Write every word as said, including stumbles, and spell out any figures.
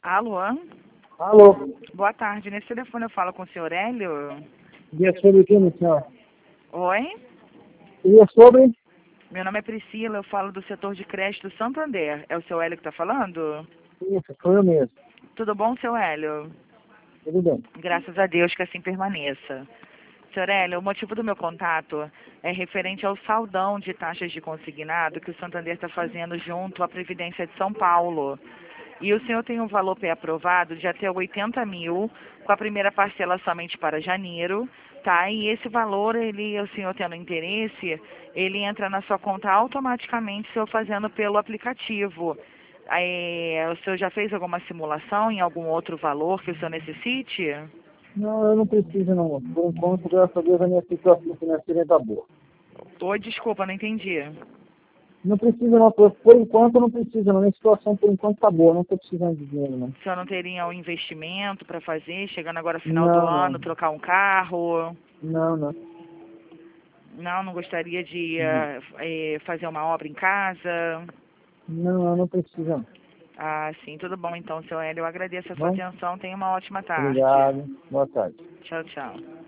Alô? Alô? Boa tarde. Nesse telefone eu falo com o senhor Hélio? E é sobre o que, minha senhora? Oi? E é sobre? Meu nome é Priscila, eu falo do setor de crédito Santander. É o seu Hélio que está falando? Isso, sou eu mesmo. Tudo bom, seu Hélio? Tudo bem. Graças a Deus que assim permaneça. Senhor Hélio, o motivo do meu contato é referente ao saldão de taxas de consignado que o Santander está fazendo junto à Previdência de São Paulo. E o senhor tem um valor pré-aprovado de até oitenta mil, com a primeira parcela somente para janeiro, tá? E esse valor, ele, o senhor tendo interesse, ele entra na sua conta automaticamente, o senhor fazendo pelo aplicativo. Aí, o senhor já fez alguma simulação em algum outro valor que o senhor necessite? Não, eu não preciso não. Por enquanto, graças a Deus, a minha situação financeira está boa. Oi, desculpa, não entendi. Não precisa não, por, por enquanto não precisa não. Minha situação por enquanto está boa, não estou precisando de dinheiro não. O senhor não teria um investimento para fazer, chegando agora final do Não, ano, não. trocar um carro? Não, não. Não, não gostaria de Não, eh, eh, fazer uma obra em casa? não, eu não preciso não. Ah, sim, tudo bom então, seu Hélio. Eu agradeço a sua Bom, atenção. Tenha uma ótima tarde. obrigado. Boa tarde. Tchau, tchau.